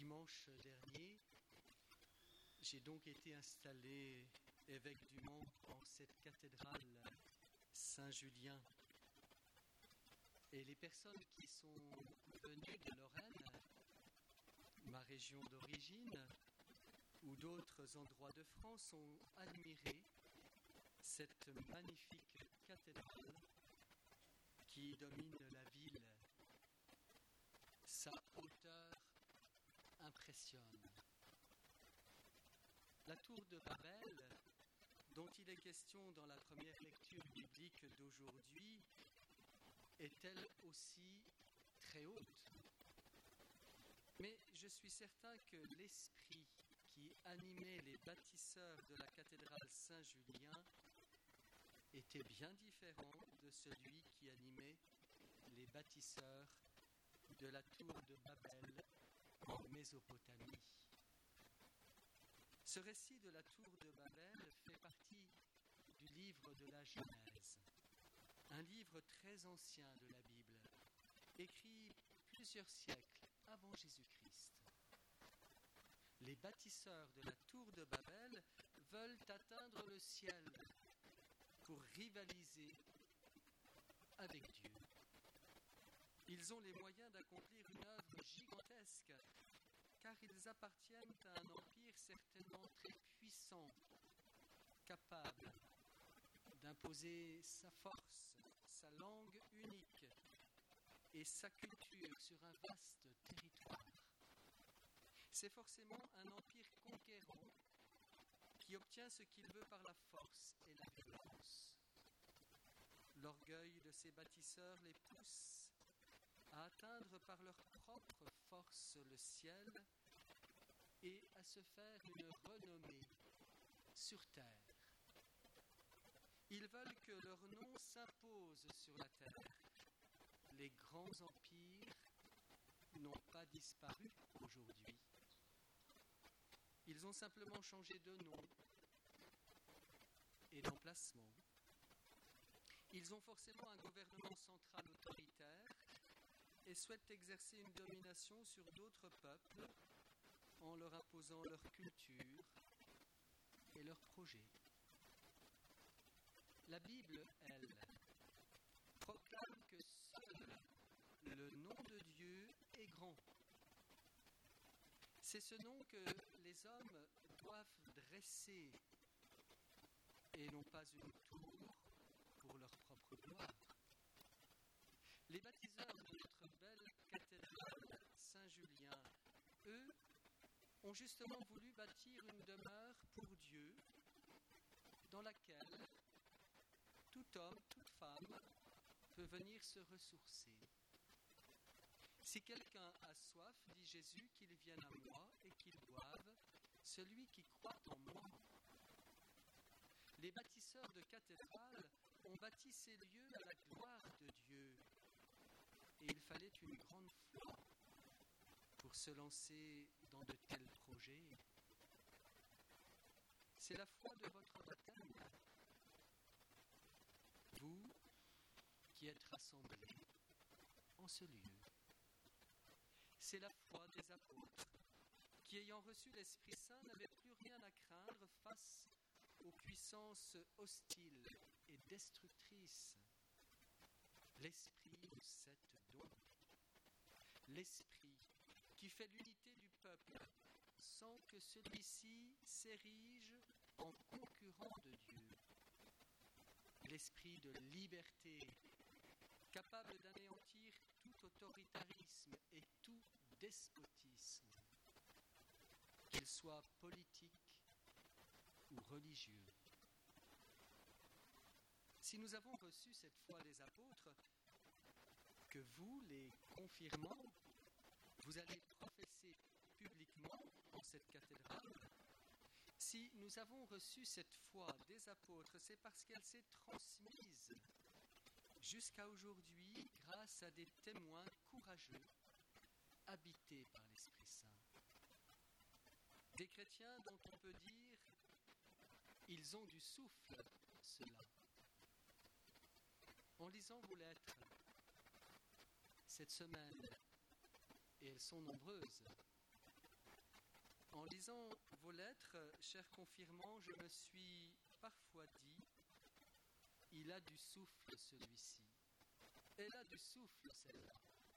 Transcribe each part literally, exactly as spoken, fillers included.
Dimanche dernier, j'ai donc été installé évêque du Mans en cette cathédrale Saint-Julien. Et les personnes qui sont venues de Lorraine, ma région d'origine, ou d'autres endroits de France, ont admiré cette magnifique cathédrale qui domine la ville. Sa hauteur impressionne. La tour de Babel, dont il est question dans la première lecture biblique d'aujourd'hui, est elle aussi très haute. Mais je suis certain que l'esprit qui animait les bâtisseurs de la cathédrale Saint-Julien était bien différent de celui qui animait les bâtisseurs de la tour de Babel en Mésopotamie. Ce récit de la tour de Babel fait partie du livre de la Genèse, un livre très ancien de la Bible, écrit plusieurs siècles avant Jésus-Christ. Les bâtisseurs de la tour de Babel veulent atteindre le ciel pour rivaliser avec Dieu. Ils ont les moyens d'accomplir une œuvre gigantesque, car ils appartiennent à un empire certainement très puissant, capable d'imposer sa force, sa langue unique et sa culture sur un vaste territoire. C'est forcément un empire conquérant qui obtient ce qu'il veut par la force et la violence. L'orgueil de ces bâtisseurs les pousse à atteindre par leur propre force le ciel et à se faire une renommée sur terre. Ils veulent que leur nom s'impose sur la terre. Les grands empires n'ont pas disparu aujourd'hui. Ils ont simplement changé de nom et d'emplacement. Ils ont forcément un gouvernement central autoritaire et souhaitent exercer une domination sur d'autres peuples en leur imposant leur culture et leurs projets. La Bible, elle, proclame que seul le nom de Dieu est grand. C'est ce nom que les hommes doivent dresser et non pas une tour pour leur propre gloire. Les bâtisseurs de notre belle cathédrale Saint-Julien, eux, ont justement voulu bâtir une demeure pour Dieu dans laquelle tout homme, toute femme peut venir se ressourcer. Si quelqu'un a soif, dit Jésus, qu'il vienne à moi et qu'il boive, celui qui croit en moi. Les bâtisseurs de cathédrales ont bâti ces lieux à la gloire de Dieu. Et il fallait une grande foi pour se lancer dans de tels projets. C'est la foi de votre baptême, vous qui êtes rassemblés en ce lieu. C'est la foi des apôtres qui, ayant reçu l'Esprit Saint, n'avaient plus rien à craindre face aux puissances hostiles et destructrices. L'Esprit vous êtes donc. L'Esprit qui fait l'unité du peuple sans que celui-ci s'érige en concurrent de Dieu. L'Esprit de liberté, capable d'anéantir tout autoritarisme et tout despotisme, qu'il soit politique ou religieux. Si nous avons reçu cette foi des apôtres, que vous, les confirmants, vous allez professer publiquement en cette cathédrale, si nous avons reçu cette foi des apôtres, c'est parce qu'elle s'est transmise jusqu'à aujourd'hui grâce à des témoins courageux habités par l'Esprit Saint. Des chrétiens dont on peut dire ils ont du souffle, ceux-là. En lisant vos lettres cette semaine, et elles sont nombreuses, En lisant vos lettres, chers confirmants, je me suis parfois dit, il a du souffle celui-ci, elle a du souffle celle-là.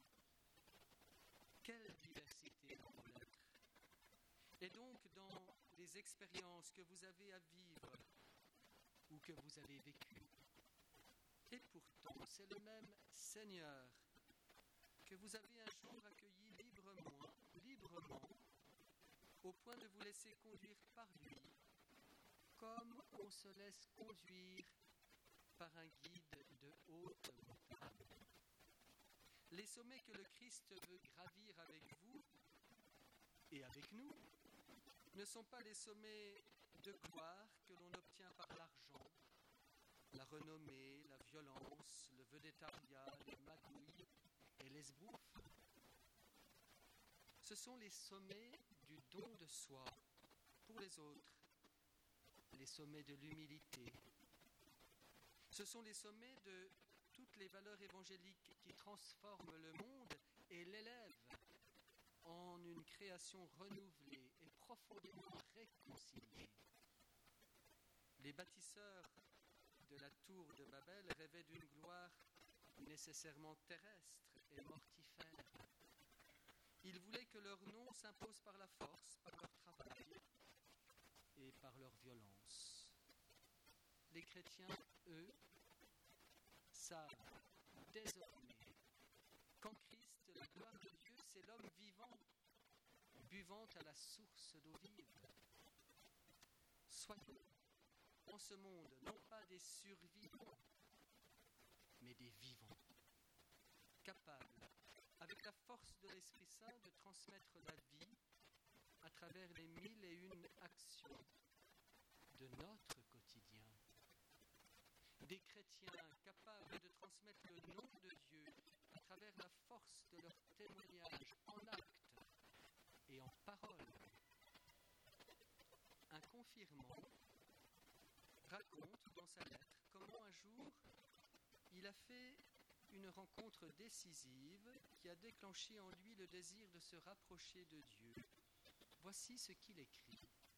Quelle diversité dans vos lettres! Et donc dans les expériences que vous avez à vivre ou que vous avez vécues. Et pourtant, c'est le même Seigneur que vous avez un jour accueilli librement, librement, au point de vous laisser conduire par lui, comme on se laisse conduire par un guide de haute montagne. Les sommets que le Christ veut gravir avec vous et avec nous ne sont pas les sommets de gloire que l'on obtient par l'argent, la renommée, la violence, le vedettariat, les magouilles et l'esbrouf. Ce sont les sommets du don de soi pour les autres, les sommets de l'humilité. Ce sont les sommets de toutes les valeurs évangéliques qui transforment le monde et l'élèvent en une création renouvelée et profondément réconciliée. Les bâtisseurs de la tour de Babel rêvaient d'une gloire nécessairement terrestre et mortifère. Ils voulaient que leur nom s'impose par la force, par leur travail et par leur violence. Les chrétiens, eux, savent désormais qu'en Christ, la gloire de Dieu, c'est l'homme vivant, buvant à la source d'eau vive. Soyons en ce monde, non pas des survivants, mais des vivants, capables, avec la force de l'Esprit Saint, de transmettre la vie à travers les mille et une actions de notre quotidien. Des chrétiens capables de transmettre le nom de Dieu à travers la force de leur témoignage en actes et en paroles. Un confirmant raconte dans sa lettre comment un jour il a fait une rencontre décisive qui a déclenché en lui le désir de se rapprocher de Dieu. Voici ce qu'il écrit.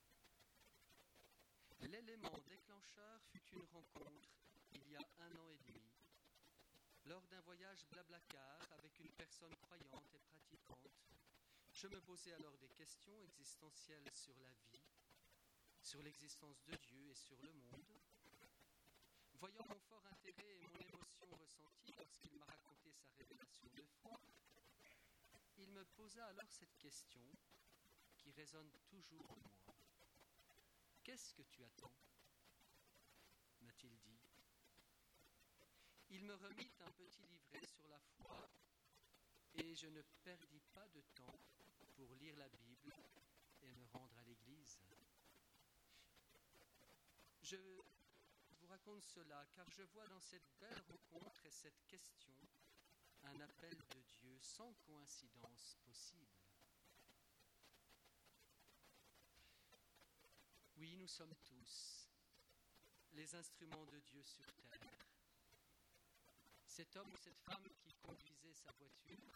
L'élément déclencheur fut une rencontre il y a un an et demi, lors d'un voyage blablacar avec une personne croyante et pratiquante. Je me posais alors des questions existentielles sur la vie, sur l'existence de Dieu et sur le monde. Voyant mon fort intérêt et mon émotion ressentie lorsqu'il m'a raconté sa révélation de foi, il me posa alors cette question qui résonne toujours en moi. « Qu'est-ce que tu attends ?» m'a-t-il dit. Il me remit un petit livret sur la foi et je ne perdis pas de temps pour lire la Bible et me rendre à l'église. Je vous raconte cela car je vois dans cette belle rencontre et cette question un appel de Dieu sans coïncidence possible. Oui, nous sommes tous les instruments de Dieu sur terre. Cet homme ou cette femme qui conduisait sa voiture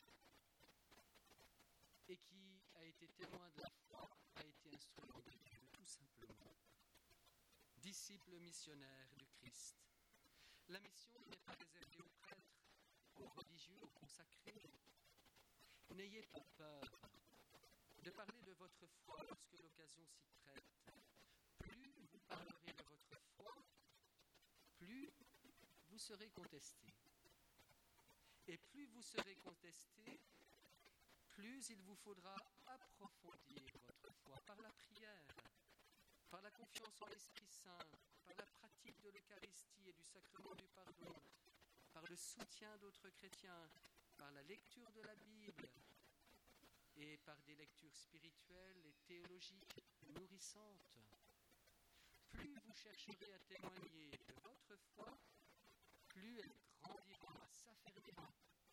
et qui a été témoin de la foi a été instrument de Dieu, tout simplement. Disciple missionnaire du Christ. La mission n'est pas réservée aux prêtres, aux religieux, aux consacrés. N'ayez pas peur de parler de votre foi lorsque l'occasion s'y prête. Plus vous parlerez de votre foi, plus vous serez contesté. Et plus vous serez contesté, plus il vous faudra approfondir votre foi par la prière, par la confiance en l'Esprit Saint, par la pratique de l'Eucharistie et du sacrement du pardon, par le soutien d'autres chrétiens, par la lecture de la Bible et par des lectures spirituelles et théologiques nourrissantes. Plus vous chercherez à témoigner de votre foi, plus elle grandira, s'affermira.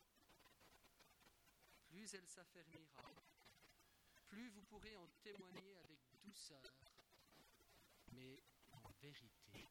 Plus elle s'affermira, plus vous pourrez en témoigner avec douceur, mais en vérité.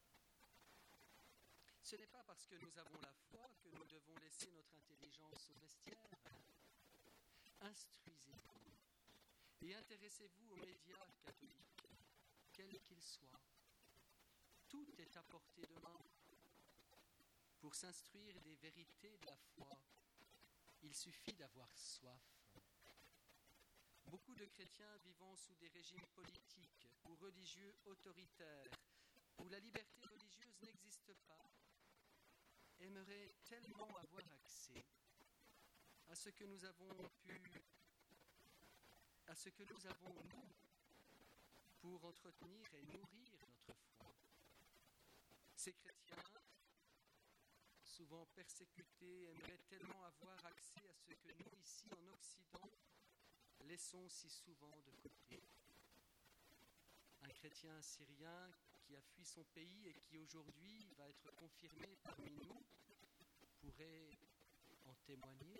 Ce n'est pas parce que nous avons la foi que nous devons laisser notre intelligence au vestiaire. Instruisez-vous, Et intéressez-vous aux médias catholiques, quels qu'ils soient. Tout est à portée de main. Pour s'instruire des vérités de la foi, il suffit d'avoir soif. Beaucoup de chrétiens vivant sous des régimes politiques ou religieux autoritaires, où la liberté religieuse n'existe pas, aimeraient tellement avoir accès à ce que nous avons pu, à ce que nous avons nous, pour entretenir et nourrir notre foi. Ces chrétiens, souvent persécutés, aimeraient tellement avoir accès à ce que nous, ici en Occident, laissons si souvent de côté. Un chrétien syrien qui a fui son pays et qui aujourd'hui va être confirmé parmi nous pourrait en témoigner.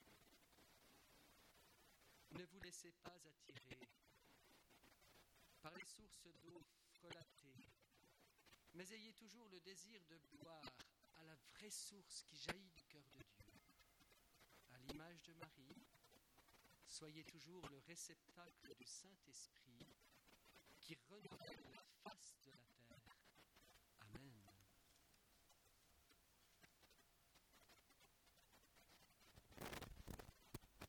Ne vous laissez pas attirer par les sources d'eau frelatées, mais ayez toujours le désir de boire à la vraie source qui jaillit du cœur de Dieu. À l'image de Marie, soyez toujours le réceptacle du Saint-Esprit qui renouvelle la